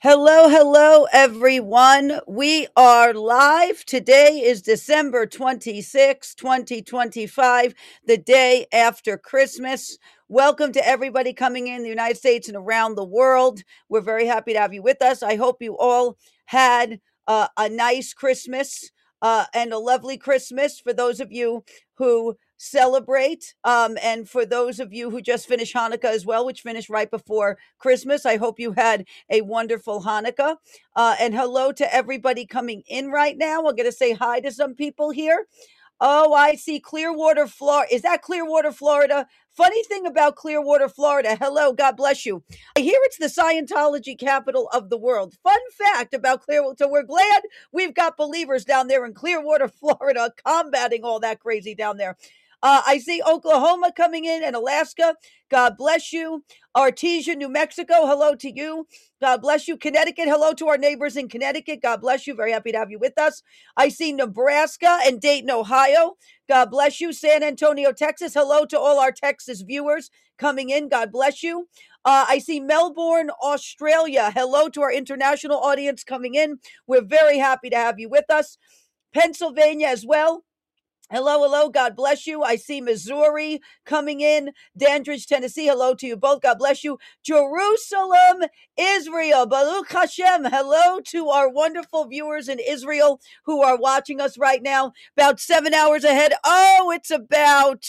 Hello, hello, everyone. We are live. Today is December 26, 2025, the day after Christmas. Welcome to everybody coming in the United States and around the world. We're very happy to have you with us. I hope you all had a nice Christmas and a lovely Christmas for those of you who celebrate. And for those of you who just finished Hanukkah as well, which finished right before Christmas, I hope you had a wonderful Hanukkah. And hello to everybody coming in right now. I'm going to say hi to some people here. Oh, I see Clearwater, Florida. Is that Clearwater, Florida? Funny thing about Clearwater, Florida. Hello, God bless you. I hear it's the Scientology capital of the world. Fun fact about Clearwater. So we're glad we've got believers down there in Clearwater, Florida, combating all that crazy down there. I see Oklahoma coming in and Alaska. God bless you. Artesia, New Mexico. Hello to you. God bless you. Connecticut. Hello to our neighbors in Connecticut. God bless you. Very happy to have you with us. I see Nebraska and Dayton, Ohio. God bless you. San Antonio, Texas. Hello to all our Texas viewers coming in. God bless you. I see Melbourne, Australia. Hello to our international audience coming in. We're very happy to have you with us. Pennsylvania as well. Hello, hello. God bless you. I see Missouri coming in. Dandridge, Tennessee. Hello to you both. God bless you. Jerusalem, Israel. Baruch Hashem. Hello to our wonderful viewers in Israel who are watching us right now. About 7 hours ahead. Oh, it's about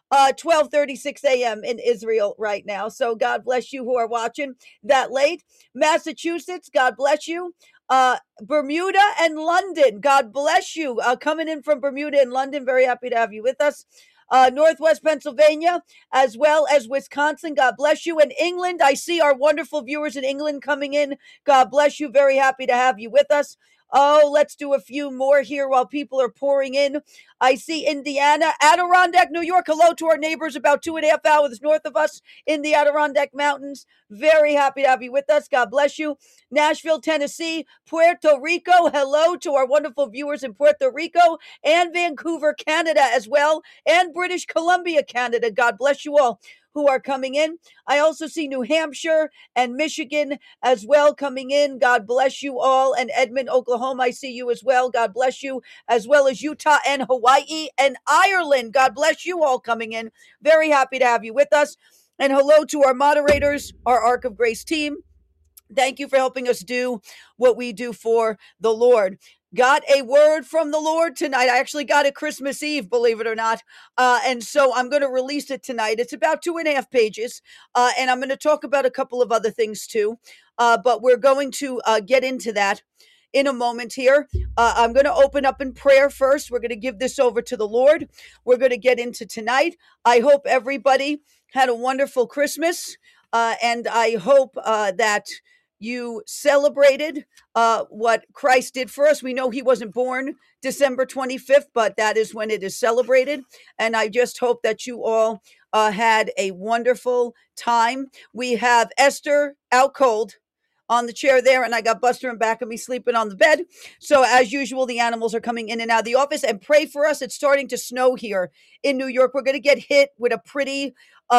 12:36 a.m. in Israel right now. So God bless you who are watching that late. Massachusetts, God bless you. Bermuda and London, God bless you. Coming in from Bermuda and London, very happy to have you with us. Northwest Pennsylvania, as well as Wisconsin, God bless you. And England, I see our wonderful viewers in England coming in. God bless you. Very happy to have you with us. Oh, let's do a few more here while people are pouring in. I see Indiana, Adirondack, New York. Hello to our neighbors about 2.5 hours north of us in the Adirondack Mountains. Very happy to have you with us. God bless you. Nashville, Tennessee, Puerto Rico. Hello to our wonderful viewers in Puerto Rico and Vancouver, Canada as well, and British Columbia, Canada. God bless you all who are coming in. I also see New Hampshire and Michigan as well coming in. God bless you all. And Edmond, Oklahoma, I see you as well. God bless you, as well as Utah and Hawaii and Ireland. God bless you all coming in. Very happy to have you with us. And hello to our moderators, our Ark of Grace team. Thank you for helping us do what we do for the Lord. Got a word from the Lord tonight. I actually got it Christmas Eve, believe it or not. And so I'm going to release it tonight. It's about 2.5 pages. And I'm going to talk about a couple of other things too. But we're going to get into that in a moment here. I'm going to open up in prayer first. We're going to give this over to the Lord. We're going to get into tonight. I hope everybody had a wonderful Christmas. And I hope that you celebrated what Christ did for us. We know he wasn't born December 25th, but that is when it is celebrated. And I just hope that you all had a wonderful time. We have Esther out cold on the chair there, and I got Buster in back of me sleeping on the bed. So as usual, the animals are coming in and out of the office. And pray for us. It's starting to snow here in New York. We're going to get hit with a pretty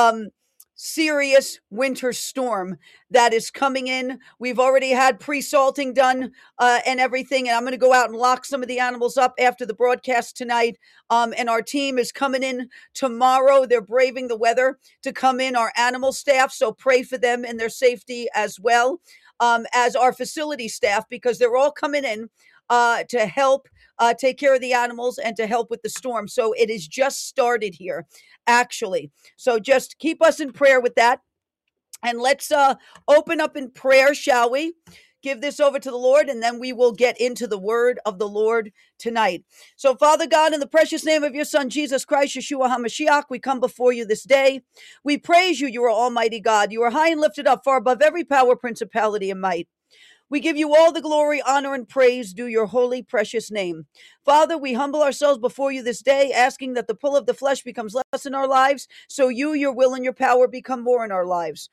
serious winter storm that is coming in. We've already had pre-salting done and everything, and I'm going to go out and lock some of the animals up after the broadcast tonight. And our team is coming in tomorrow. They're braving the weather to come in, our animal staff, so pray for them and their safety as well, as our facility staff, because they're all coming in to help take care of the animals and to help with the storm. So it is just started here, actually. So just keep us in prayer with that. And let's open up in prayer, shall we? Give this over to the Lord, and then we will get into the word of the Lord tonight. So, Father God, in the precious name of your Son, Jesus Christ, Yeshua HaMashiach, we come before you this day. We praise you. You are Almighty God. You are high and lifted up, far above every power, principality, and might. We give you all the glory, honor, and praise due your holy, precious name. Father, we humble ourselves before you this day, asking that the pull of the flesh becomes less in our lives, so you, your will, and your power become more in our lives.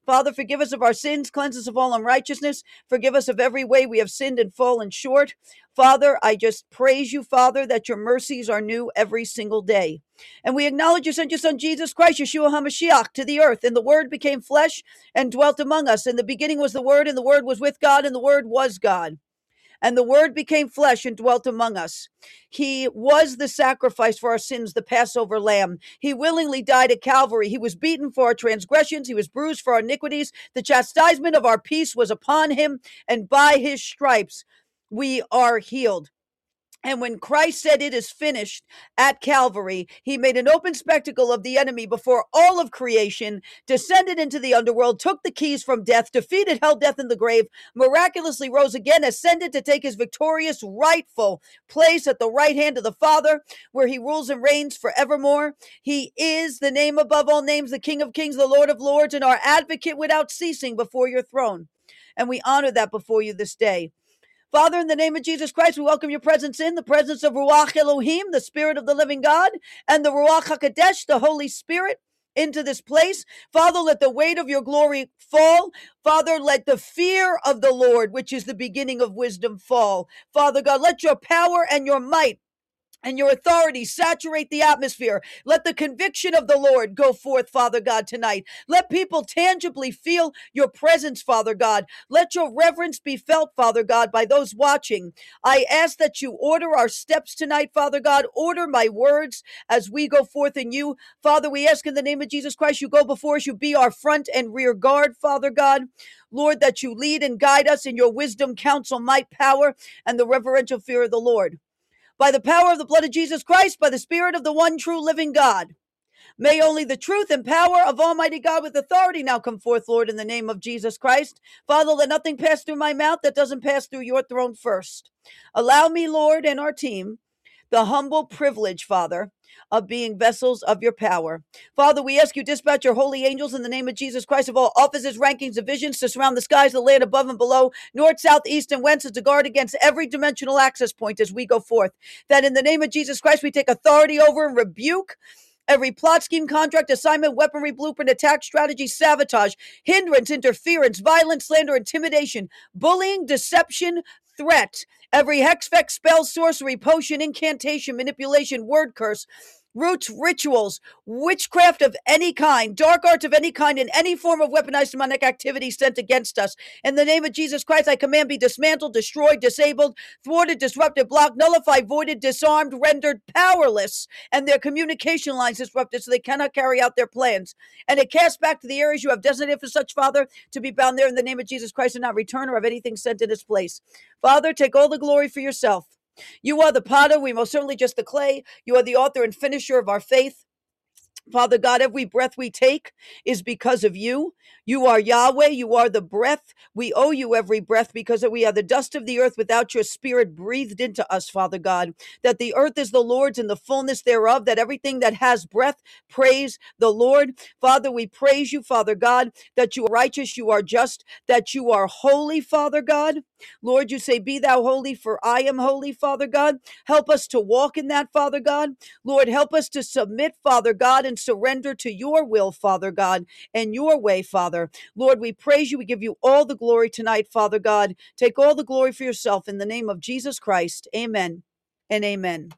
Father, forgive us of our sins, cleanse us of all unrighteousness, forgive us of every way we have sinned and fallen short. Father, I just praise you, Father, that your mercies are new every single day. And we acknowledge you sent your son, Jesus Christ, Yeshua HaMashiach, to the earth, and the Word became flesh and dwelt among us. In the beginning was the Word, and the Word was with God, and the Word was God. And the Word became flesh and dwelt among us. He was the sacrifice for our sins, the Passover lamb. He willingly died at Calvary. He was beaten for our transgressions. He was bruised for our iniquities. The chastisement of our peace was upon him, and by his stripes we are healed. And when Christ said it is finished at Calvary, he made an open spectacle of the enemy before all of creation, descended into the underworld, took the keys from death, defeated hell, death, and the grave, miraculously rose again, ascended to take his victorious rightful place at the right hand of the Father, where he rules and reigns forevermore. He is the name above all names, the King of kings, the Lord of lords, and our advocate without ceasing before your throne. And we honor that before you this day. Father, in the name of Jesus Christ, we welcome your presence in, the presence of Ruach Elohim, the Spirit of the living God, and the Ruach HaKodesh, the Holy Spirit, into this place. Father, let the weight of your glory fall. Father, let the fear of the Lord, which is the beginning of wisdom, fall. Father God, let your power and your might and your authority saturate the atmosphere. Let the conviction of the Lord go forth, Father God, tonight. Let people tangibly feel your presence, Father God. Let your reverence be felt, Father God, by those watching. I ask that you order our steps tonight, Father God. Order my words as we go forth in you. Father, we ask in the name of Jesus Christ, you go before us, you be our front and rear guard, Father God. Lord, that you lead and guide us in your wisdom, counsel, might, power, and the reverential fear of the Lord. By the power of the blood of Jesus Christ, by the Spirit of the one true living God, may only the truth and power of Almighty God with authority now come forth, Lord, in the name of Jesus Christ. Father, let nothing pass through my mouth that doesn't pass through your throne first. Allow me, Lord, and our team the humble privilege, Father, of being vessels of your power. Father, we ask you dispatch your holy angels in the name of Jesus Christ of all offices, rankings, divisions to surround the skies, the land above and below, north, south, east, and west, to guard against every dimensional access point as we go forth. That in the name of Jesus Christ, we take authority over and rebuke every plot, scheme, contract, assignment, weaponry, blueprint, attack, strategy, sabotage, hindrance, interference, violence, slander, intimidation, bullying, deception, threat, every hex, vex, spell, sorcery, potion, incantation, manipulation, word curse, roots, rituals, witchcraft of any kind, dark arts of any kind, and any form of weaponized demonic activity sent against us. In the name of Jesus Christ, I command be dismantled, destroyed, disabled, thwarted, disrupted, blocked, nullified, voided, disarmed, rendered powerless, and their communication lines disrupted so they cannot carry out their plans. And it casts back to the areas you have designated for such, Father, to be bound there in the name of Jesus Christ and not return or have anything sent in its place. Father, take all the glory for yourself. You are the potter, we most certainly just the clay. You are the author and finisher of our faith. Father God, every breath we take is because of you. You are Yahweh. You are the breath. We owe you every breath because we are the dust of the earth without your spirit breathed into us, Father God. That the earth is the Lord's and the fullness thereof, that everything that has breath, praise the Lord. Father, we praise you, Father God, that you are righteous, you are just, that you are holy, Father God. Lord, you say, be thou holy, for I am holy, Father God. Help us to walk in that, Father God. Lord, help us to submit, Father God, and surrender to your will, Father God, and your way, Father. Lord, we praise you. We give you all the glory tonight, Father God. Take all the glory for yourself in the name of Jesus Christ. Amen and amen.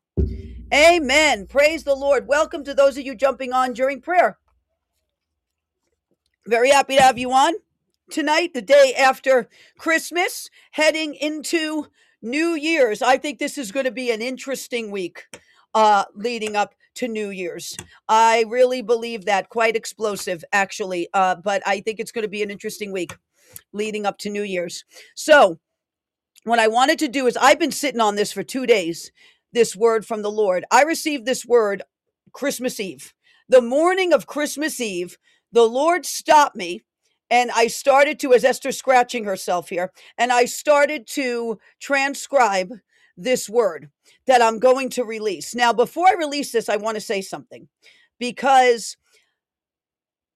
Amen. Praise the Lord. Welcome to those of you jumping on during prayer. Very happy to have you on tonight, the day after Christmas, heading into New Year's. I think this is going to be an interesting week leading up to New Year's. I really believe that. Quite explosive, actually. But I think it's going to be an interesting week leading up to New Year's. So what I wanted to do is I've been sitting on this for 2 days, this word from the Lord. I received this word Christmas Eve. The morning of Christmas Eve, the Lord stopped me and I started to, as Esther's scratching herself here, and I started to transcribe this word that I'm going to release. Now, before I release this, I want to say something because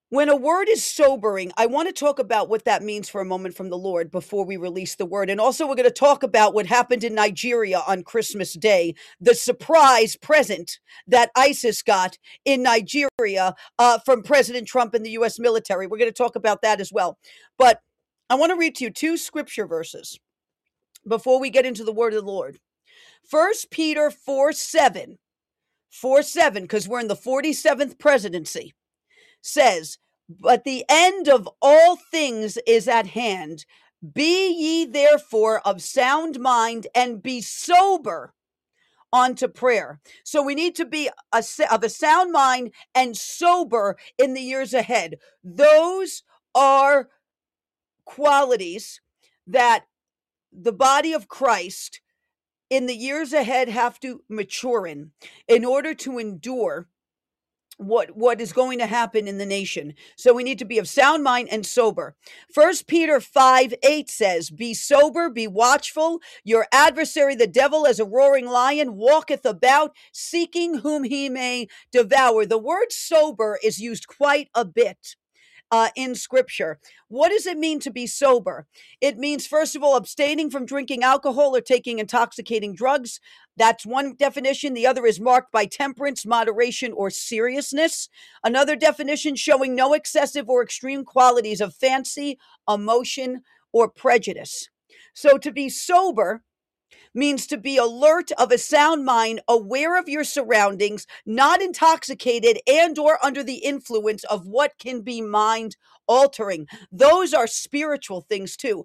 When a word is sobering, I want to talk about what that means for a moment from the Lord before we release the word. And also, we're going to talk about what happened in Nigeria on Christmas Day, the surprise present that ISIS got in Nigeria from President Trump and the U.S. military. We're going to talk about that as well. But I want to read to you two scripture verses before we get into the word of the Lord. 1 Peter 4:7, because we're in the 47th presidency, says, but the end of all things is at hand. Be ye therefore of sound mind and be sober unto prayer. So we need to be of a sound mind and sober in the years ahead. Those are qualities that the body of Christ in the years ahead have to mature in order to endure what is going to happen in the nation. So we need to be of sound mind and sober. 1 Peter 5:8 says, be sober, be watchful. Your adversary, the devil, as a roaring lion, walketh about, seeking whom he may devour. The word sober is used quite a bit in scripture. What does it mean to be sober? It means, first of all, abstaining from drinking alcohol or taking intoxicating drugs. That's one definition. The other is marked by temperance, moderation, or seriousness. Another definition, showing no excessive or extreme qualities of fancy, emotion, or prejudice. So to be sober means to be alert, of a sound mind, aware of your surroundings, not intoxicated and or under the influence of what can be mind altering. Those are spiritual things too.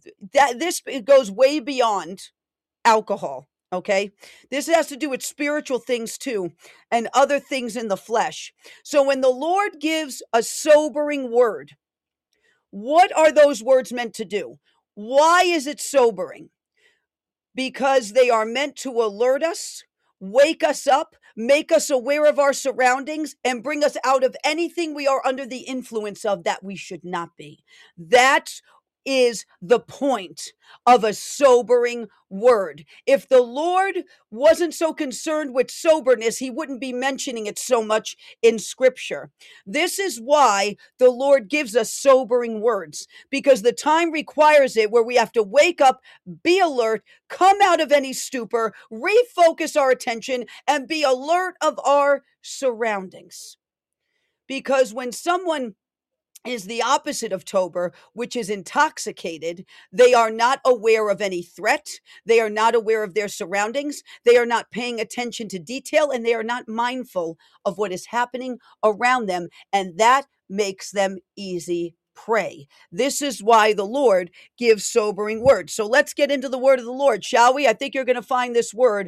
It goes way beyond alcohol. Okay. This has to do with spiritual things too, and other things in the flesh. So when the Lord gives a sobering word, what are those words meant to do? Why is it sobering? Because they are meant to alert us, wake us up, make us aware of our surroundings, and bring us out of anything we are under the influence of that we should not be. That is the point of a sobering word. If the Lord wasn't so concerned with soberness, he wouldn't be mentioning it so much in scripture. This is why the Lord gives us sobering words, because the time requires it, where we have to wake up, be alert, come out of any stupor, refocus our attention, and be alert of our surroundings. Because when someone is the opposite of Tober, which is intoxicated, they are not aware of any threat. They are not aware of their surroundings. They are not paying attention to detail, and they are not mindful of what is happening around them. And that makes them easy prey. This is why the Lord gives sobering words. So let's get into the word of the Lord, shall we? I think you're going to find this word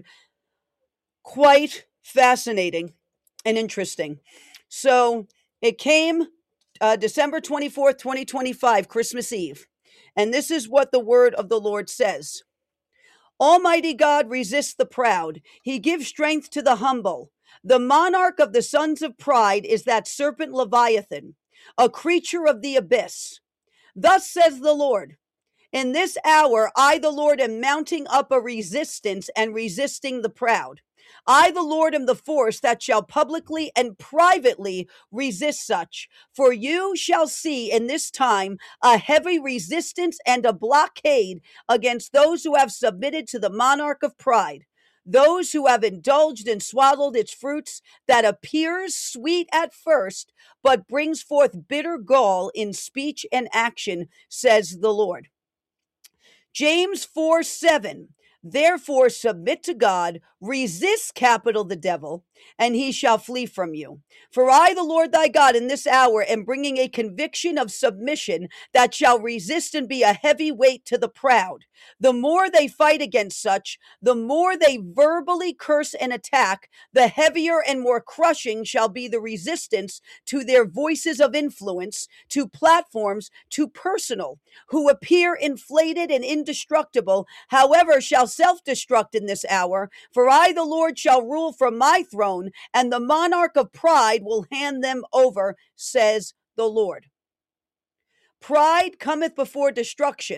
quite fascinating and interesting. So it came December 24th, 2025, Christmas Eve. And this is what the word of the Lord says. Almighty God resists the proud. He gives strength to the humble. The monarch of the sons of pride is that serpent Leviathan, a creature of the abyss. Thus says the Lord, in this hour, I, the Lord, am mounting up a resistance and resisting the proud. I, the Lord, am the force that shall publicly and privately resist such. For you shall see in this time a heavy resistance and a blockade against those who have submitted to the monarch of pride, those who have indulged and swallowed its fruits, that appears sweet at first, but brings forth bitter gall in speech and action, says the Lord. James 4:7. Therefore, submit to God, resist capital the devil, and he shall flee from you. For I, the Lord thy God, in this hour am bringing a conviction of submission that shall resist and be a heavy weight to the proud. The more they fight against such, the more they verbally curse and attack, the heavier and more crushing shall be the resistance to their voices of influence, to platforms, to personal, who appear inflated and indestructible, however, shall self-destruct in this hour. For I, the Lord, shall rule from my throne, and the monarch of pride will hand them over, says the Lord. Pride cometh before destruction.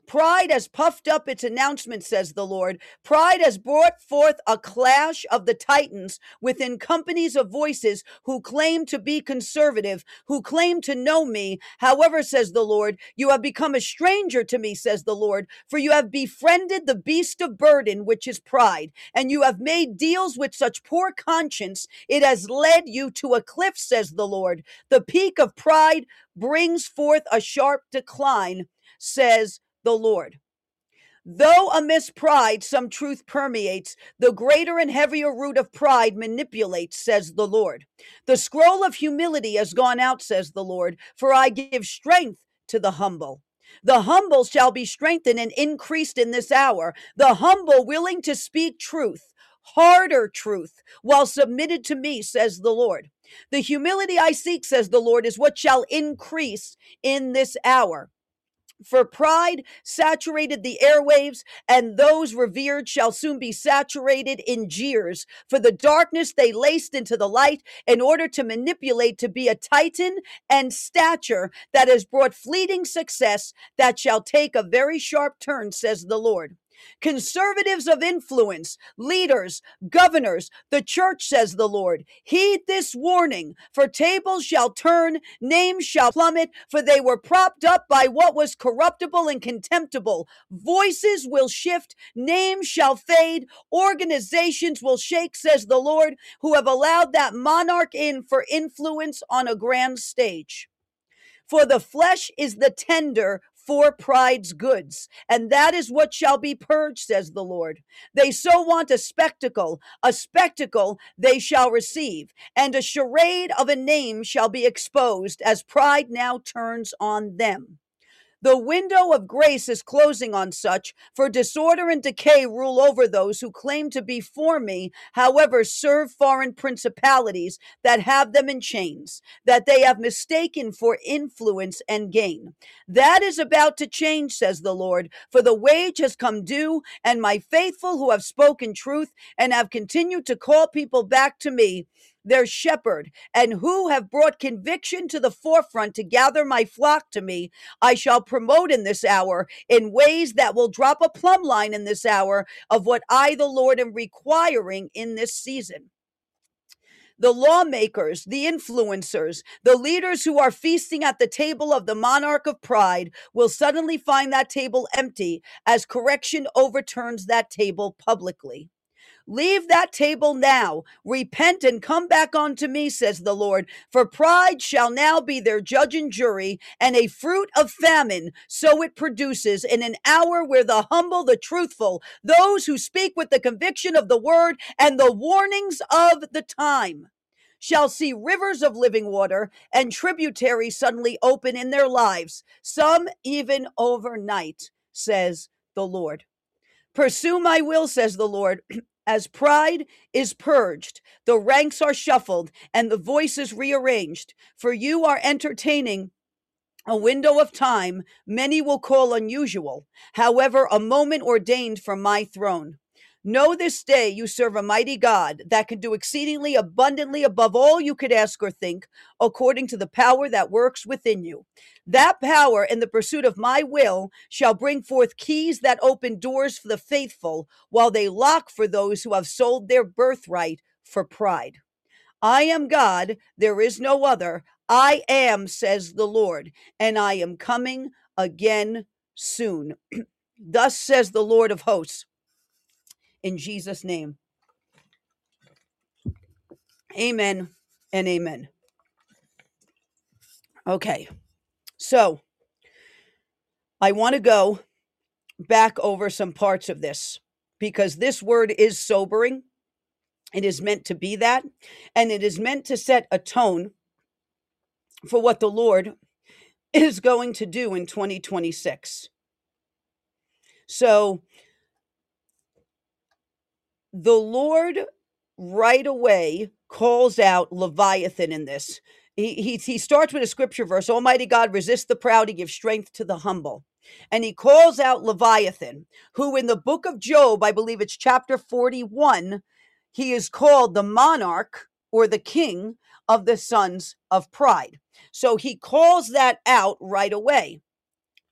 Pride has puffed up its announcement, says the Lord. Pride has brought forth a clash of the titans within companies of voices who claim to be conservative, who claim to know me. However, says the Lord, you have become a stranger to me, says the Lord, for you have befriended the beast of burden, which is pride, and you have made deals with such poor conscience, it has led you to a cliff, says the Lord. The peak of pride brings forth a sharp decline, says the Lord. Though amidst pride some truth permeates, the greater and heavier root of pride manipulates, says the Lord. The scroll of humility has gone out, says the Lord, for I give strength to the humble. The humble shall be strengthened and increased in this hour. The humble willing to speak truth, harder truth, while submitted to me, says the Lord. The humility I seek, says the Lord, is what shall increase in this hour. For pride saturated the airwaves, and those revered shall soon be saturated in jeers. For the darkness they laced into the light in order to manipulate to be a titan and stature that has brought fleeting success that shall take a very sharp turn, says the Lord. Conservatives of influence, leaders, governors, the church, says the Lord, heed this warning, for tables shall turn, names shall plummet, for they were propped up by what was corruptible and contemptible. Voices will shift, names shall fade, organizations will shake, says the Lord, who have allowed that monarch in for influence on a grand stage. For the flesh is the tender for pride's goods, and that is what shall be purged, says the Lord. They so want a spectacle they shall receive, and a charade of a name shall be exposed, as pride now turns on them. The window of grace is closing on such, for disorder and decay rule over those who claim to be for me, however, serve foreign principalities that have them in chains, that they have mistaken for influence and gain. That is about to change, says the Lord, for the wage has come due, and my faithful who have spoken truth and have continued to call people back to me, their shepherd, and who have brought conviction to the forefront to gather my flock to me, I shall promote in this hour in ways that will drop a plumb line in this hour of what I, the Lord, am requiring in this season. The lawmakers, the influencers, the leaders who are feasting at the table of the monarch of pride will suddenly find that table empty as correction overturns that table publicly. Leave that table now. Repent and come back unto me, says the Lord. For pride shall now be their judge and jury, and a fruit of famine, so it produces in an hour where the humble, the truthful, those who speak with the conviction of the word and the warnings of the time, shall see rivers of living water and tributaries suddenly open in their lives, some even overnight, says the Lord. Pursue my will, says the Lord. As pride is purged, the ranks are shuffled, and the voices rearranged. For you are entertaining a window of time many will call unusual, however, a moment ordained from my throne. Know this day you serve a mighty God that can do exceedingly abundantly above all you could ask or think, according to the power that works within you. That power in the pursuit of my will shall bring forth keys that open doors for the faithful, while they lock for those who have sold their birthright for pride. I am God, there is no other. I am, says the Lord, and I am coming again soon. Thus says the Lord of hosts, in Jesus' name. Amen and amen. Okay, so I want to go back over some parts of this because this word is sobering. It is meant to be that, and it is meant to set a tone for what the Lord is going to do in 2026. So the Lord right away calls out Leviathan in this. He starts with a scripture verse, Almighty God resists the proud, he gives strength to the humble. And he calls out Leviathan, who in the book of Job, I believe it's chapter 41, he is called the monarch or the king of the sons of pride. So he calls that out right away.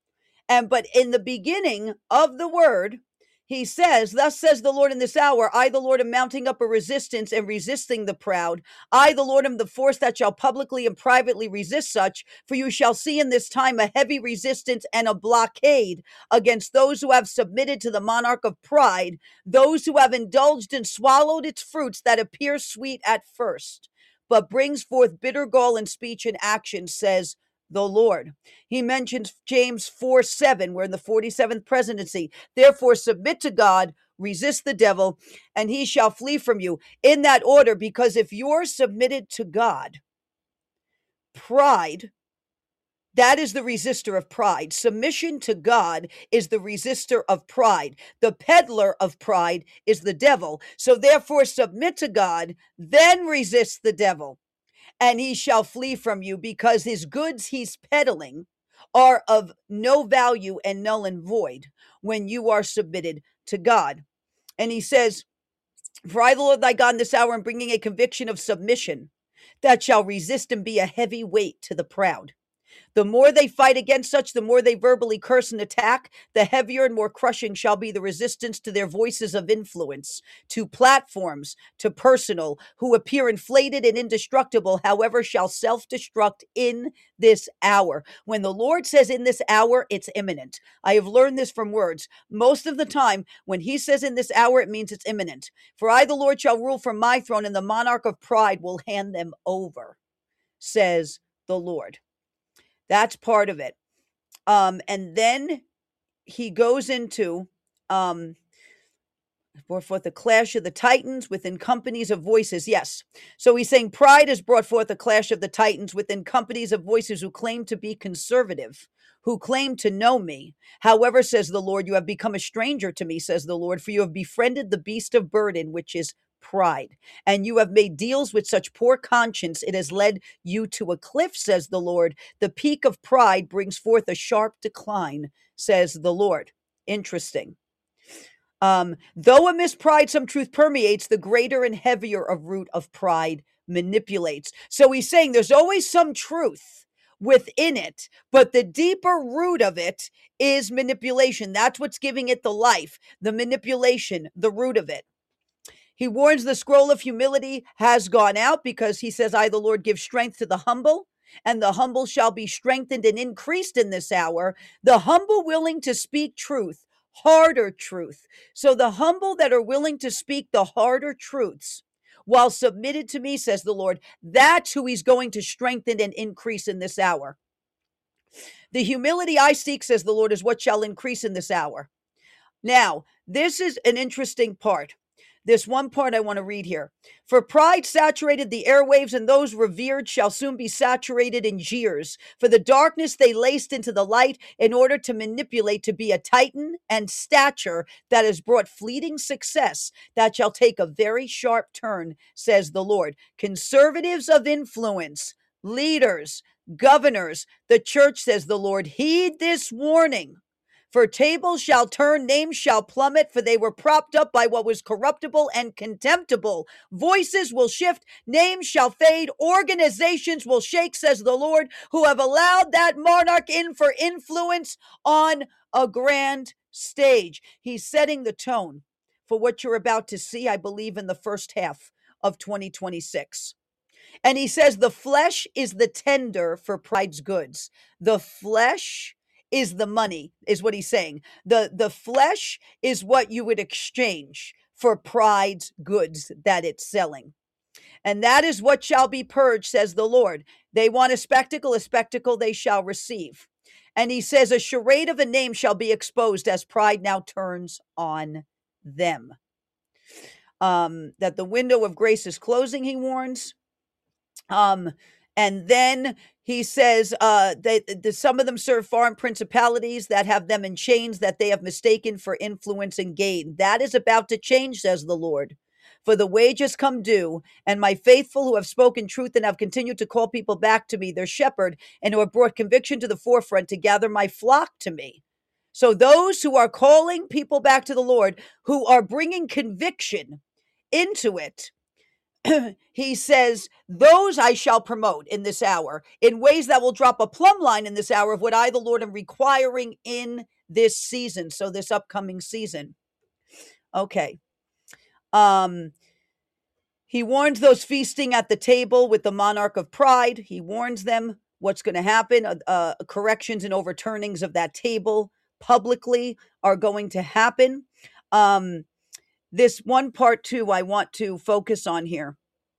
But in the beginning of the word, he says, thus says the Lord in this hour, I, the Lord, am mounting up a resistance and resisting the proud. I, the Lord, am the force that shall publicly and privately resist such. For you shall see in this time a heavy resistance and a blockade against those who have submitted to the monarch of pride, those who have indulged and swallowed its fruits that appear sweet at first, but brings forth bitter gall in speech and action, says the Lord. He mentions James 4:7. We're in the 47th presidency. Therefore, submit to God, resist the devil, and he shall flee from you. In that order, because if you're submitted to God, pride, that is the resistor of pride. Submission to God is the resistor of pride. The peddler of pride is the devil. So therefore, submit to God, then resist the devil, and he shall flee from you, because his goods he's peddling are of no value and null and void when you are submitted to God. And he says, for I, the Lord thy God, in this hour am bringing a conviction of submission that shall resist and be a heavy weight to the proud. The more they fight against such, the more they verbally curse and attack, the heavier and more crushing shall be the resistance to their voices of influence, to platforms, to personal, who appear inflated and indestructible, however, shall self-destruct in this hour. When the Lord says in this hour, it's imminent. I have learned this from words. Most of the time, when he says in this hour, it means it's imminent. For I, the Lord, shall rule from my throne, and the monarch of pride will hand them over, says the Lord. That's part of it. And then he goes into brought forth a clash of the Titans within companies of voices. Yes. So he's saying pride has brought forth a clash of the Titans within companies of voices who claim to be conservative, who claim to know me. However, says the Lord, you have become a stranger to me, says the Lord, for you have befriended the beast of burden, which is pride, and you have made deals with such poor conscience, it has led you to a cliff, says the Lord. The peak of pride brings forth a sharp decline, says the Lord. Interesting. Though amidst pride some truth permeates, the greater and heavier of root of pride manipulates. So he's saying there's always some truth within it, but the deeper root of it is manipulation. That's what's giving it the life, the manipulation, the root of it. He warns the scroll of humility has gone out, because he says, I, the Lord, give strength to the humble, and the humble shall be strengthened and increased in this hour. The humble willing to speak truth, harder truth. So the humble that are willing to speak the harder truths while submitted to me, says the Lord, that's who he's going to strengthen and increase in this hour. The humility I seek, says the Lord, is what shall increase in this hour. Now, this is an interesting part. This one part I want to read here. For pride saturated the airwaves, and those revered shall soon be saturated in jeers. For the darkness they laced into the light in order to manipulate to be a titan and stature that has brought fleeting success that shall take a very sharp turn, says the Lord. Conservatives of influence, leaders, governors, the church, says the Lord, heed this warning. For tables shall turn, names shall plummet, for they were propped up by what was corruptible and contemptible. Voices will shift, names shall fade, organizations will shake, says the Lord, who have allowed that monarch in for influence on a grand stage. He's setting the tone for what you're about to see, I believe, in the first half of 2026. And he says the flesh is the tender for pride's goods. The flesh is the money, is what he's saying. The flesh is what you would exchange for pride's goods that it's selling. And that is what shall be purged, says the Lord. They want a spectacle they shall receive. And he says a charade of a name shall be exposed as pride now turns on them. That the window of grace is closing, he warns. And then he says some of them serve foreign principalities that have them in chains that they have mistaken for influence and gain. That is about to change, says the Lord. For the wages come due, and my faithful who have spoken truth and have continued to call people back to me, their shepherd, and who have brought conviction to the forefront to gather my flock to me. So those who are calling people back to the Lord, who are bringing conviction into it, he says, those I shall promote in this hour in ways that will drop a plumb line in this hour of what I, the Lord, am requiring in this season. So this upcoming season. Okay. He warns those feasting at the table with the monarch of pride. He warns them what's going to happen. Corrections and overturnings of that table publicly are going to happen. This one part too, I want to focus on here.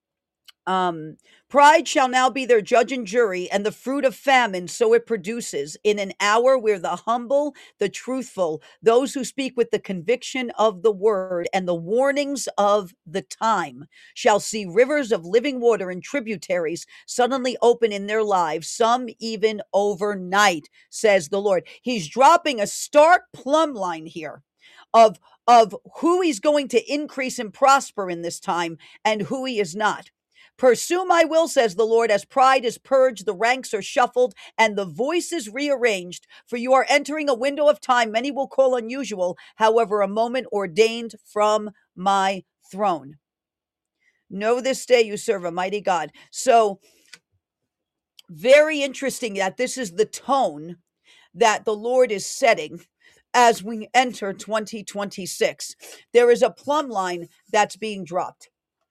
Pride shall now be their judge and jury, and the fruit of famine so it produces in an hour where the humble, the truthful, those who speak with the conviction of the word and the warnings of the time shall see rivers of living water and tributaries suddenly open in their lives, some even overnight, says the Lord. He's dropping a stark plumb line here of who he's going to increase and prosper in this time and who he is not. Pursue my will, says the Lord, as pride is purged, the ranks are shuffled, and the voices rearranged. For you are entering a window of time many will call unusual, however, a moment ordained from my throne. Know this day you serve a mighty God. So, very interesting that this is the tone that the Lord is setting as we enter 2026. There is a plumb line that's being dropped.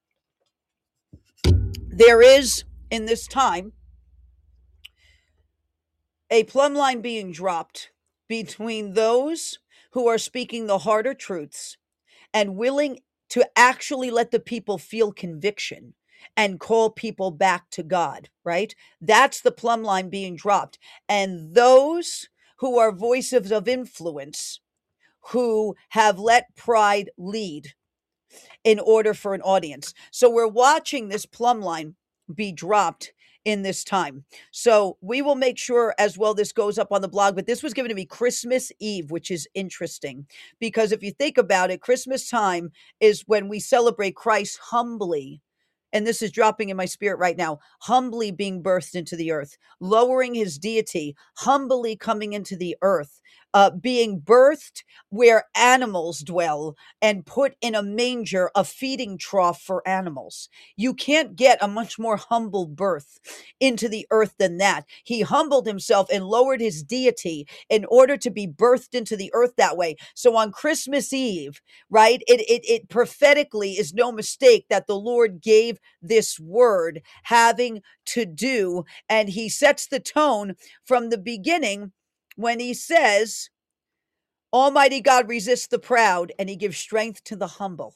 There is, in this time, a plumb line being dropped between those who are speaking the harder truths and willing to actually let the people feel conviction and call people back to God, right? That's the plumb line being dropped. And those who are voices of influence, who have let pride lead in order for an audience. So we're watching this plumb line be dropped in this time. So we will make sure as well this goes up on the blog, but this was given to me Christmas Eve, which is interesting because if you think about it, Christmas time is when we celebrate Christ humbly. And this is dropping in my spirit right now, humbly being birthed into the earth, lowering his deity, humbly coming into the earth, being birthed where animals dwell and put in a manger, a feeding trough for animals. You can't get a much more humble birth into the earth than that. He humbled himself and lowered his deity in order to be birthed into the earth that way. So on Christmas Eve, right, it prophetically is no mistake that the Lord gave this word having to do, and he sets the tone from the beginning when he says, Almighty God resists the proud and he gives strength to the humble.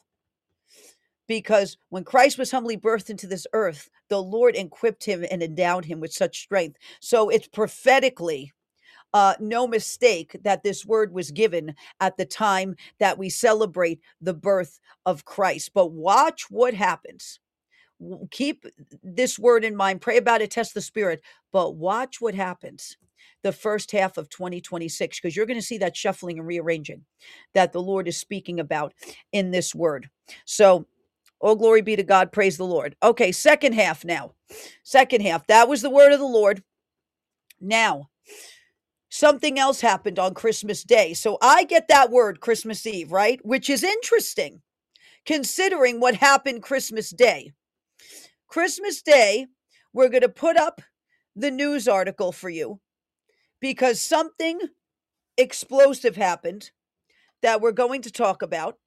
Because when Christ was humbly birthed into this earth, the Lord equipped him and endowed him with such strength. So it's prophetically no mistake that this word was given at the time that we celebrate the birth of Christ. But watch what happens. Keep this word in mind, pray about it, test the spirit, but watch what happens the first half of 2026, because you're going to see that shuffling and rearranging that the Lord is speaking about in this word. So, oh, glory be to God. Praise the Lord. Okay, second half now. Second half. That was the word of the Lord. Now, something else happened on Christmas Day. So I get that word Christmas Eve, right? Which is interesting considering what happened Christmas Day. Christmas Day, we're going to put up the news article for you because something explosive happened that we're going to talk about.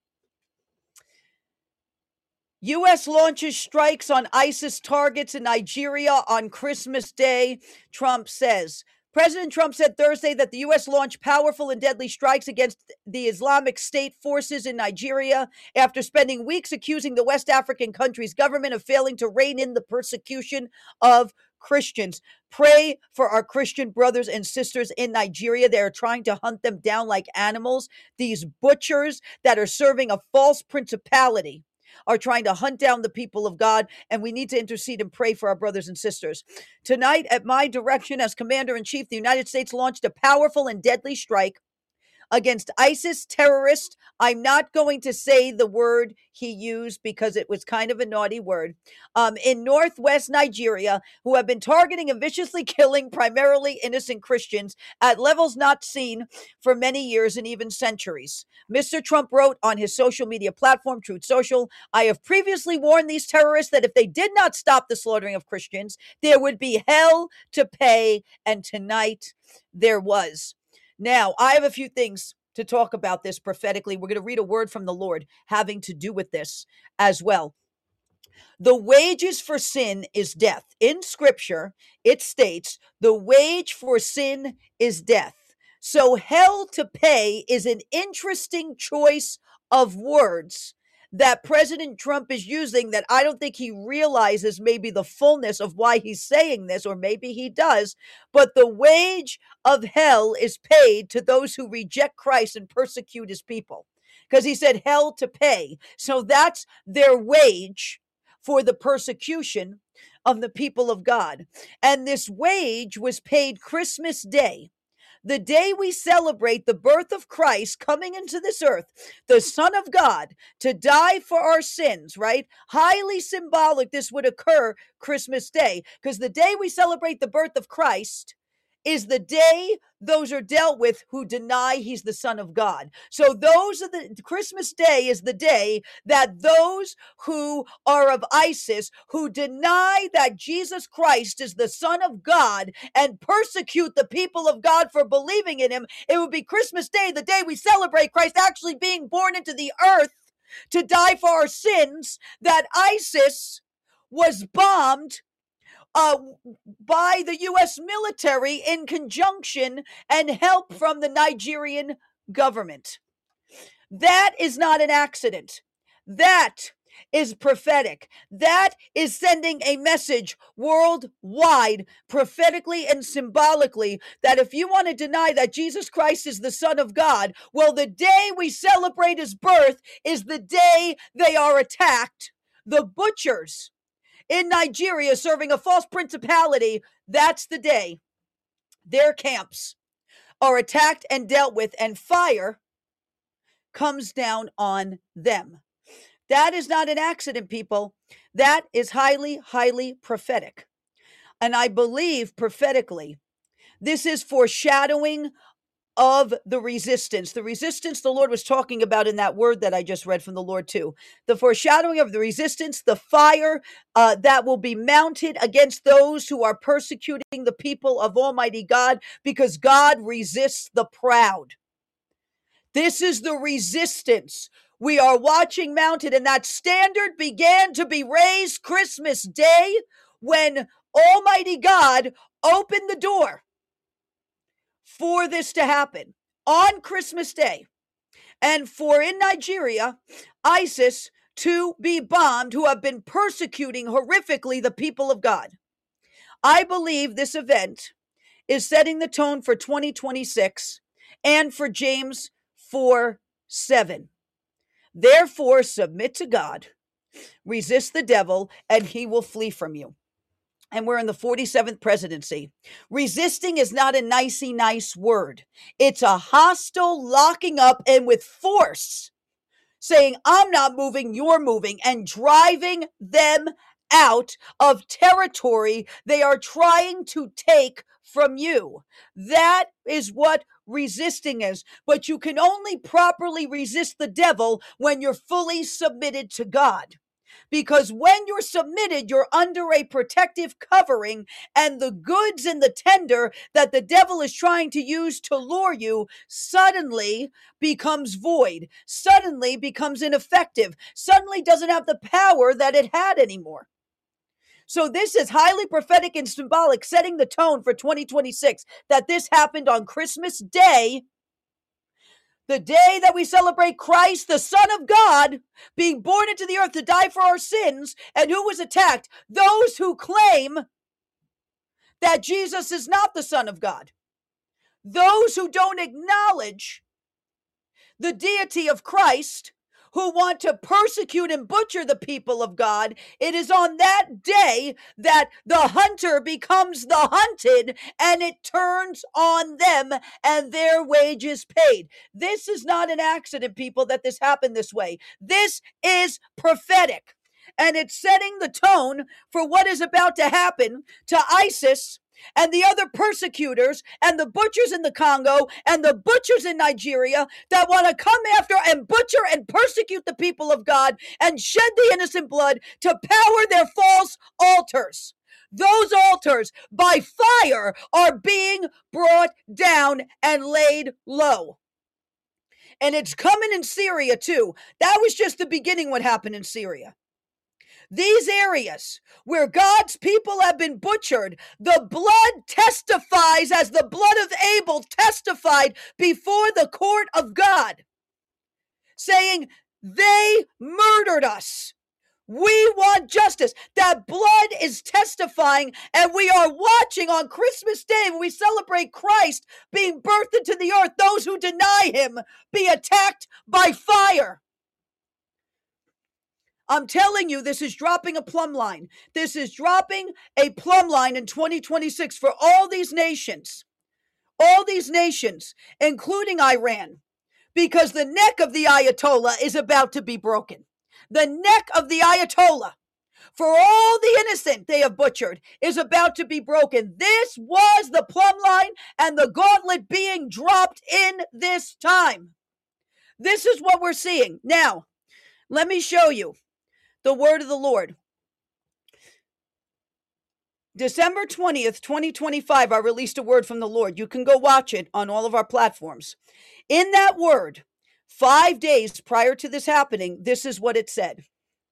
U.S. launches strikes on ISIS targets in Nigeria on Christmas Day, Trump says. President Trump said Thursday that the U.S. launched powerful and deadly strikes against the Islamic State forces in Nigeria after spending weeks accusing the West African country's government of failing to rein in the persecution of Christians. Pray for our Christian brothers and sisters in Nigeria. They are trying to hunt them down like animals. These butchers that are serving a false principality are trying to hunt down the people of God, and we need to intercede and pray for our brothers and sisters. Tonight, at my direction as Commander-in-Chief, the United States launched a powerful and deadly strike against ISIS terrorists. I'm not going to say the word he used because it was kind of a naughty word, in northwest Nigeria, who have been targeting and viciously killing primarily innocent Christians at levels not seen for many years and even centuries. Mr. Trump wrote on his social media platform, Truth Social, I have previously warned these terrorists that if they did not stop the slaughtering of Christians, there would be hell to pay, and tonight there was. Now, I have a few things to talk about this prophetically. We're going to read a word from the Lord having to do with this as well. The wages for sin is death. In scripture, it states the wage for sin is death. So hell to pay is an interesting choice of words that President Trump is using that I don't think he realizes maybe the fullness of why he's saying this, or maybe he does. But the wage of hell is paid to those who reject Christ and persecute his people. Because he said hell to pay. So that's their wage for the persecution of the people of God. And this wage was paid Christmas Day, the day we celebrate the birth of Christ coming into this earth, the Son of God, to die for our sins, right? Highly symbolic this would occur Christmas Day, because the day we celebrate the birth of Christ is the day those are dealt with who deny he's the Son of God. So those are the Christmas Day is the day that those who are of ISIS, who deny that Jesus Christ is the Son of God and persecute the people of God for believing in him, it would be Christmas Day, the day we celebrate Christ actually being born into the earth to die for our sins, that ISIS was bombed by the U.S. military in conjunction and help from the Nigerian government. That is not an accident. That is prophetic. That is sending a message worldwide, prophetically and symbolically, that if you want to deny that Jesus Christ is the Son of God, well, the day we celebrate his birth is the day they are attacked. The butchers in Nigeria serving a false principality, that's the day their camps are attacked and dealt with, and fire comes down on them. That is not an accident, people. That is highly, highly prophetic. And I believe prophetically, this is foreshadowing of the resistance the Lord was talking about in that word that I just read from the Lord too. The foreshadowing of the resistance, the fire that will be mounted against those who are persecuting the people of Almighty God, because God resists the proud. This is the resistance we are watching mounted, and that standard began to be raised Christmas Day when Almighty God opened the door for this to happen on Christmas Day, and for in Nigeria, ISIS to be bombed, who have been persecuting horrifically the people of God. I believe this event is setting the tone for 2026 and for James 4:7. Therefore, submit to God, resist the devil, and he will flee from you. And we're in the 47th presidency. Resisting is not a nicey nice word. It's a hostile locking up and with force saying, I'm not moving, you're moving, and driving them out of territory they are trying to take from you. That is what resisting is. But you can only properly resist the devil when you're fully submitted to God. Because when you're submitted, you're under a protective covering, and the goods and the tender that the devil is trying to use to lure you suddenly becomes void, suddenly becomes ineffective, suddenly doesn't have the power that it had anymore. So this is highly prophetic and symbolic, setting the tone for 2026, that this happened on Christmas Day, the day that we celebrate Christ, the Son of God, being born into the earth to die for our sins. And who was attacked? Those who claim that Jesus is not the Son of God. Those who don't acknowledge the deity of Christ, who want to persecute and butcher the people of God, it is on that day that the hunter becomes the hunted and it turns on them and their wages paid. This is not an accident, people, that this happened this way. This is prophetic. And it's setting the tone for what is about to happen to ISIS and the other persecutors and the butchers in the Congo and the butchers in Nigeria that want to come after and butcher and persecute the people of God and shed the innocent blood to power their false altars. Those altars by fire are being brought down and laid low. And it's coming in Syria too. That was just the beginning what happened in Syria. These areas where God's people have been butchered, the blood testifies as the blood of Abel testified before the court of God, saying, they murdered us. We want justice. That blood is testifying, and we are watching on Christmas Day when we celebrate Christ being birthed into the earth, those who deny him be attacked by fire. I'm telling you, this is dropping a plumb line. This is dropping a plumb line in 2026 for all these nations, including Iran, because the neck of the Ayatollah is about to be broken. The neck of the Ayatollah, for all the innocent they have butchered, is about to be broken. This was the plumb line and the gauntlet being dropped in this time. This is what we're seeing. Now, let me show you the word of the Lord. December 20th, 2025, I released a word from the Lord. You can go watch it on all of our platforms. In that word, 5 days prior to this happening, this is what it said.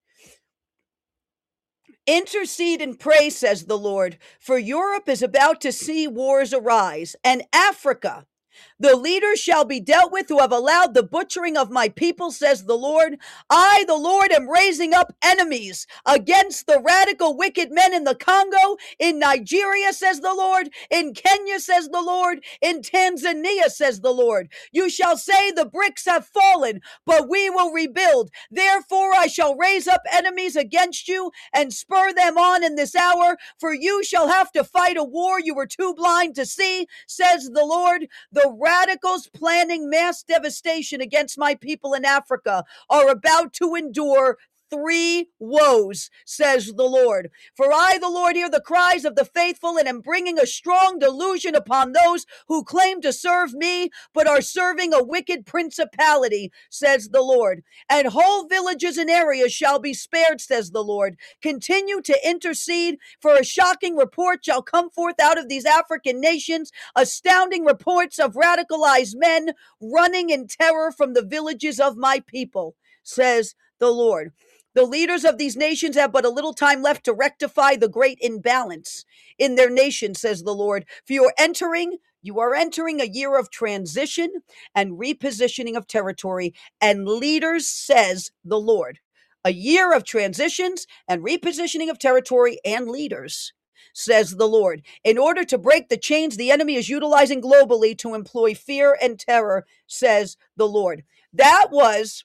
Intercede and pray, says the Lord, for Europe is about to see wars arise, and Africa, the leaders shall be dealt with who have allowed the butchering of my people, says the Lord. I, the Lord, am raising up enemies against the radical wicked men in the Congo, in Nigeria, says the Lord, in Kenya, says the Lord, in Tanzania, says the Lord. You shall say the bricks have fallen, but we will rebuild. Therefore I shall raise up enemies against you and spur them on in this hour, for you shall have to fight a war you were too blind to see, says the Lord. The radicals planning mass devastation against my people in Africa are about to endure 3 woes, says the Lord. For I, the Lord, hear the cries of the faithful and am bringing a strong delusion upon those who claim to serve me, but are serving a wicked principality, says the Lord. And whole villages and areas shall be spared, says the Lord. Continue to intercede, for a shocking report shall come forth out of these African nations, astounding reports of radicalized men running in terror from the villages of my people, says the Lord. The leaders of these nations have but a little time left to rectify the great imbalance in their nation, says the Lord. For you are entering a year of transition and repositioning of territory and leaders, says the Lord. A year of transitions and repositioning of territory and leaders, says the Lord. In order to break the chains the enemy is utilizing globally to employ fear and terror, says the Lord. That was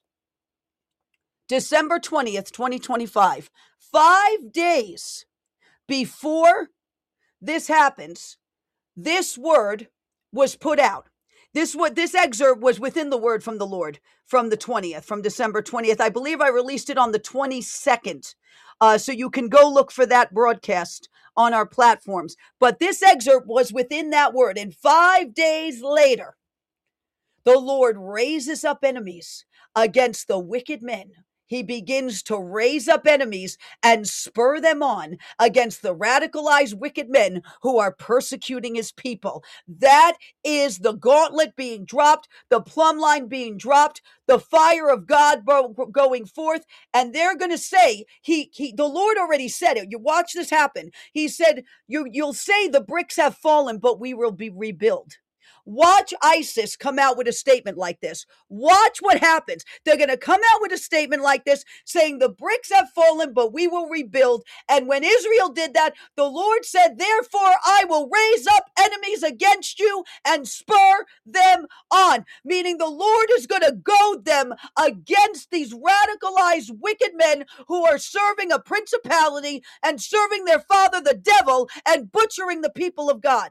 December 20th, 2025. 5 days before this happens, this word was put out. This excerpt was within the word from the Lord from the 20th, from December 20th. I believe I released it on the 22nd. So you can go look for that broadcast on our platforms. But this excerpt was within that word. And 5 days later, the Lord raises up enemies against the wicked men. He begins to raise up enemies and spur them on against the radicalized wicked men who are persecuting his people. That is the gauntlet being dropped, the plumb line being dropped, the fire of God going forth. And they're going to say, the Lord already said it. You watch this happen. He said, you'll say the bricks have fallen, but we will be rebuilt. Watch ISIS come out with a statement like this. Watch what happens. They're going to come out with a statement like this saying the bricks have fallen, but we will rebuild. And when Israel did that, the Lord said, therefore, I will raise up enemies against you and spur them on. Meaning the Lord is going to goad them against these radicalized wicked men who are serving a principality and serving their father, the devil, and butchering the people of God.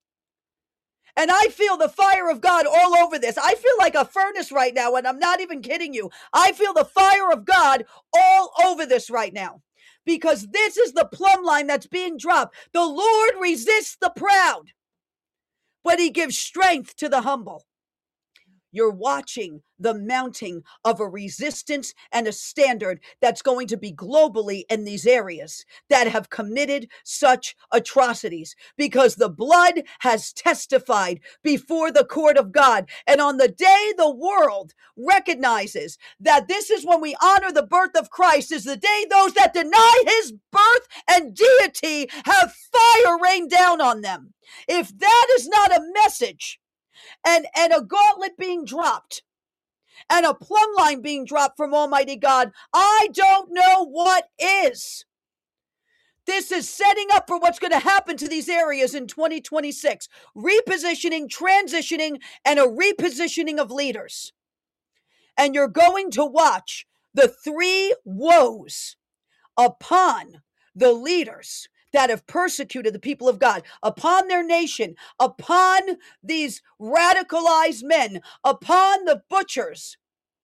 And I feel the fire of God all over this. I feel like a furnace right now, and I'm not even kidding you. I feel the fire of God all over this right now, because this is the plumb line that's being dropped. The Lord resists the proud, but he gives strength to the humble. You're watching the mounting of a resistance and a standard that's going to be globally in these areas that have committed such atrocities, because the blood has testified before the court of God. And on the day the world recognizes that this is when we honor the birth of Christ, is the day those that deny his birth and deity have fire rain down on them. If that is not a message, and a gauntlet being dropped, and a plumb line being dropped from Almighty God, I don't know what is. This is setting up for what's going to happen to these areas in 2026. Repositioning, transitioning, and a repositioning of leaders. And you're going to watch the three woes upon the leaders that have persecuted the people of God, upon their nation, upon these radicalized men, upon the butchers,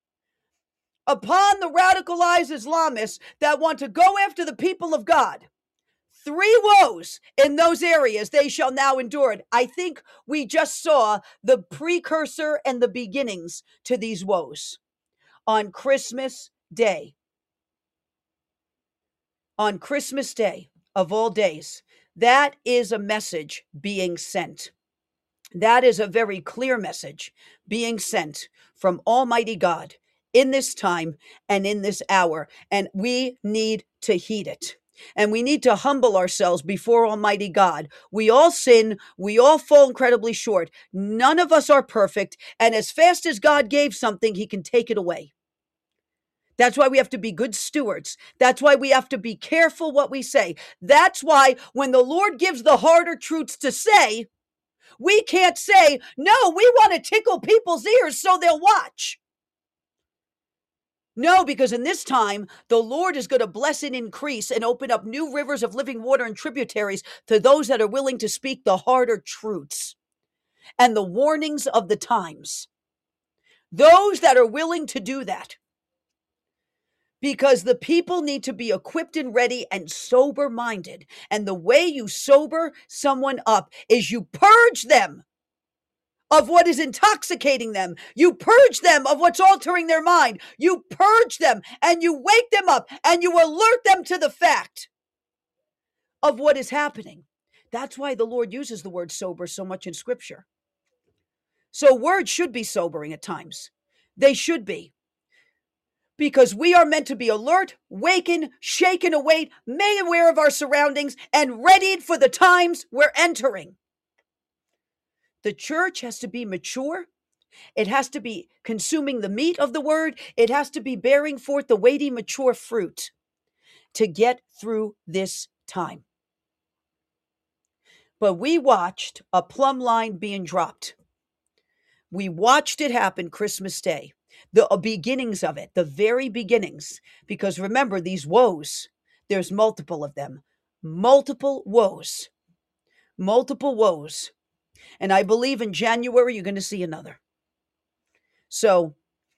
upon the radicalized Islamists that want to go after the people of God. Three woes in those areas they shall now endure. I think we just saw the precursor and the beginnings to these woes on Christmas Day. On Christmas Day, of all days, that is a message being sent. That is a very clear message being sent from Almighty God in this time and in this hour. And we need to heed it. And we need to humble ourselves before Almighty God. We all sin. We all fall incredibly short. None of us are perfect. And as fast as God gave something, he can take it away. That's why we have to be good stewards. That's why we have to be careful what we say. That's why when the Lord gives the harder truths to say, we can't say, no, we want to tickle people's ears so they'll watch. No, because in this time, the Lord is going to bless and increase and open up new rivers of living water and tributaries to those that are willing to speak the harder truths and the warnings of the times. Those that are willing to do that. Because the people need to be equipped and ready and sober-minded. And the way you sober someone up is you purge them of what is intoxicating them. You purge them of what's altering their mind. You purge them and you wake them up and you alert them to the fact of what is happening. That's why the Lord uses the word sober so much in Scripture. So words should be sobering at times. They should be. Because we are meant to be alert, wakened, shaken awake, made aware of our surroundings, and readied for the times we're entering. The church has to be mature. It has to be consuming the meat of the word. It has to be bearing forth the weighty, mature fruit to get through this time. But we watched a plumb line being dropped. We watched it happen Christmas Day. The beginnings of it, the very beginnings. Because remember, these woes, there's multiple of them. Multiple woes. Multiple woes. And I believe in January, you're going to see another. So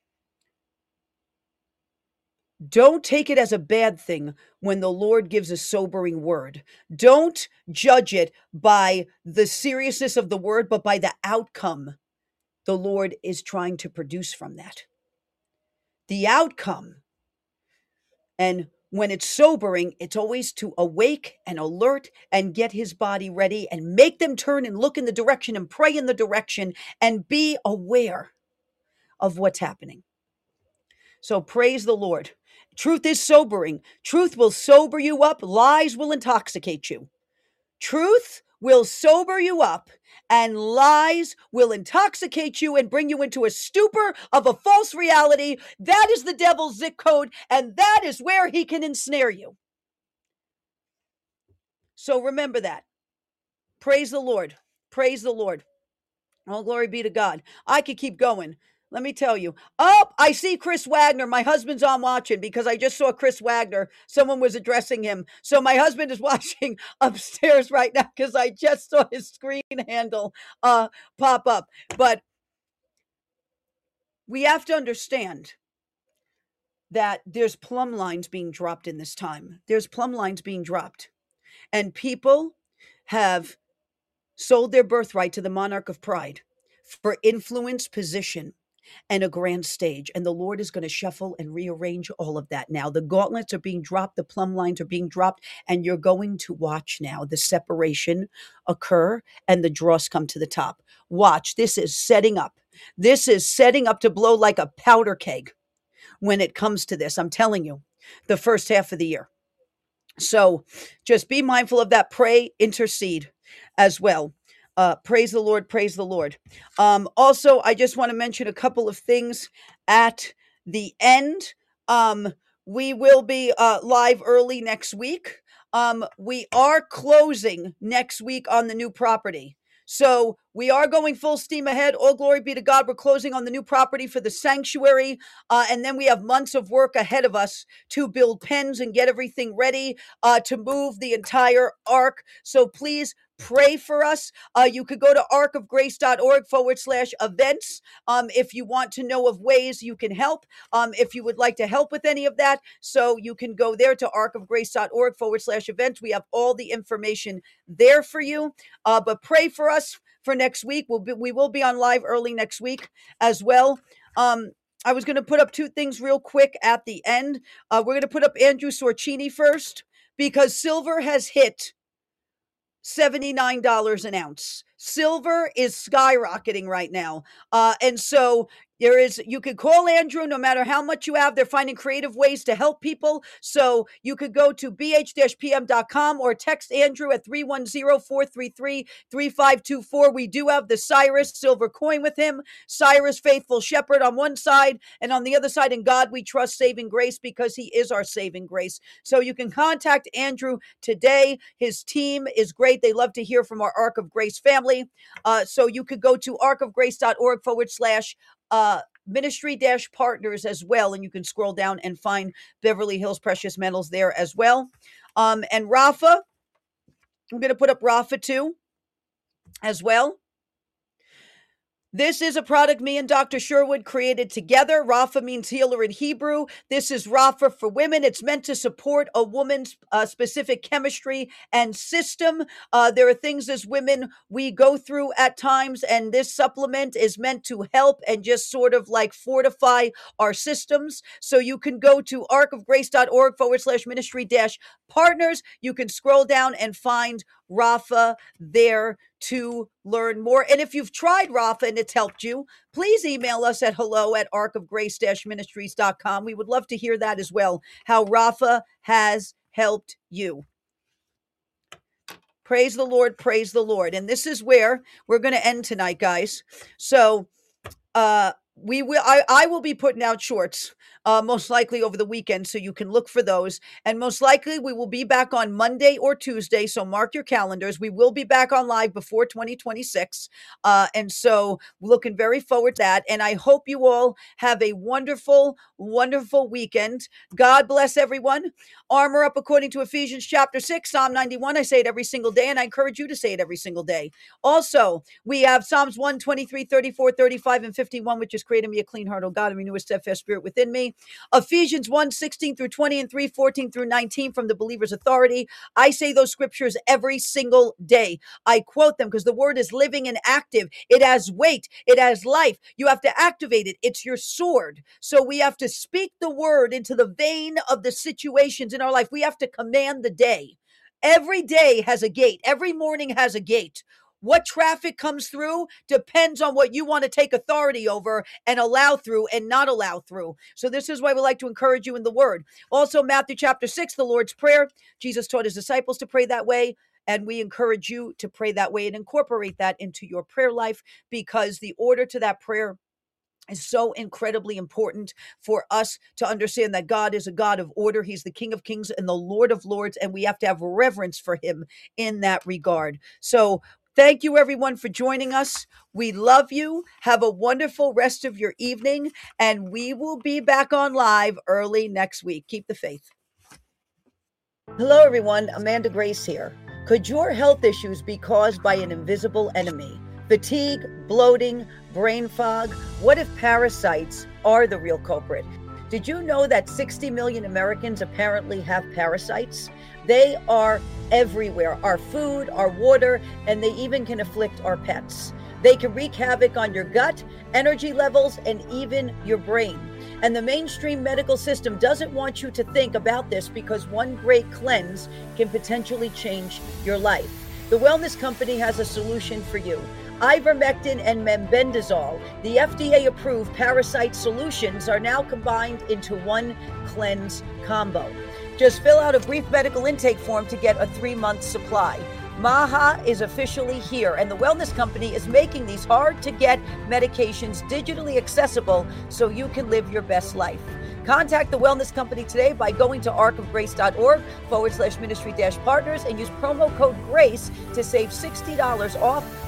don't take it as a bad thing when the Lord gives a sobering word. Don't judge it by the seriousness of the word, but by the outcome the Lord is trying to produce from that. The outcome. And when it's sobering, it's always to awake and alert and get his body ready and make them turn and look in the direction and pray in the direction and be aware of what's happening. So praise the Lord. Truth is sobering. Truth will sober you up. Lies will intoxicate you. Truth will sober you up and lies will intoxicate you and bring you into a stupor of a false reality. That is the devil's zip code, and that is where he can ensnare you. So remember that. Praise the Lord. Praise the Lord. All glory be to God. I could keep going. Let me tell you. Oh, I see Chris Wagner. My husband's on watching because I just saw Chris Wagner. Someone was addressing him. So my husband is watching upstairs right now because I just saw his screen handle pop up. But we have to understand that there's plumb lines being dropped in this time. There's plumb lines being dropped. And people have sold their birthright to the monarch of pride for influence, position, and a grand stage. And the Lord is going to shuffle and rearrange all of that now. The gauntlets are being dropped, the plumb lines are being dropped, and you're going to watch now the separation occur and the dross come to the top. Watch, this is setting up. This is setting up to blow like a powder keg when it comes to this. I'm telling you, the first half of the year. So just be mindful of that. Pray, intercede as well. Praise the Lord. Praise the Lord. Also, I just want to mention a couple of things at the end. We will be live early next week. We are closing next week on the new property. So we are going full steam ahead. All glory be to God. We're closing on the new property for the sanctuary. And then we have months of work ahead of us to build pens and get everything ready to move the entire ark. So please pray for us. You could go to arkofgrace.org/events if you want to know of ways you can help. If you would like to help with any of that, so you can go there to arkofgrace.org/events. We have all the information there for you. But pray for us for next week. We will be on live early next week as well. I was going to put up two things real quick at the end. We're going to put up Andrew Sorcini first because silver has hit $79 an ounce. Silver is skyrocketing right now. And so you could call Andrew no matter how much you have. They're finding creative ways to help people. So you could go to bh-pm.com or text Andrew at 310-433-3524. We do have the Cyrus silver coin with him. Cyrus, faithful shepherd on one side, and on the other side, in God we trust, saving grace, because he is our saving grace. So you can contact Andrew today. His team is great. They love to hear from our Ark of Grace family. So you could go to arkofgrace.org/ministry-partners as well. And you can scroll down and find Beverly Hills Precious Metals there as well. And Rafa, I'm going to put up Rafa too as well. This is a product me and Dr. Sherwood created together. Rapha means healer in Hebrew. This is Rapha for women. It's meant to support a woman's specific chemistry and system. There are things as women we go through at times, and this supplement is meant to help and just sort of like fortify our systems. So you can go to arkofgrace.org/ministry-partners. You can scroll down and find Rapha there to learn more. And if you've tried Rapha and it's helped you, please email us at hello@arkofgrace-ministries.com. We would love to hear that as well, how Rapha has helped you. Praise the Lord, praise the Lord. And this is where we're going to end tonight, guys. So I will be putting out shorts most likely over the weekend, so you can look for those. And most likely we will be back on Monday or Tuesday, so mark your calendars. We will be back on live before 2026. And so looking very forward to that. And I hope you all have a wonderful, wonderful weekend. God bless everyone. Armor up according to Ephesians chapter 6, Psalm 91. I say it every single day, and I encourage you to say it every single day. Also, we have Psalms 123, 34, 35, and 51, which is creating me a clean heart, O God, and renew a steadfast spirit within me. Ephesians 1, 16 through 20 and 3, 14 through 19 from the Believer's Authority. I say those scriptures every single day. I quote them because the word is living and active. It has weight. It has life. You have to activate it. It's your sword. So we have to speak the word into the vein of the situations in our life. We have to command the day. Every day has a gate. Every morning has a gate. What traffic comes through depends on what you want to take authority over and allow through and not allow through. So this is why we like to encourage you in the word. Also, Matthew chapter 6, the Lord's Prayer. Jesus taught his disciples to pray that way. And we encourage you to pray that way and incorporate that into your prayer life, because the order to that prayer is so incredibly important for us to understand that God is a God of order. He's the King of Kings and the Lord of Lords, and we have to have reverence for him in that regard. So thank you, everyone, for joining us. We love you. Have a wonderful rest of your evening, and we will be back on live early next week. Keep the faith. Hello, everyone. Amanda Grace here. Could your health issues be caused by an invisible enemy? Fatigue, bloating, brain fog? What if parasites are the real culprit? Did you know that 60 million Americans apparently have parasites? They are everywhere, our food, our water, and they even can afflict our pets. They can wreak havoc on your gut, energy levels, and even your brain. And the mainstream medical system doesn't want you to think about this, because one great cleanse can potentially change your life. The Wellness Company has a solution for you. Ivermectin and mebendazole, the FDA-approved parasite solutions, are now combined into one cleanse combo. Just fill out a brief medical intake form to get a 3-month supply. MAHA is officially here, and the Wellness Company is making these hard-to-get medications digitally accessible so you can live your best life. Contact the Wellness Company today by going to arkofgrace.org/ministry-partners and use promo code GRACE to save $60 off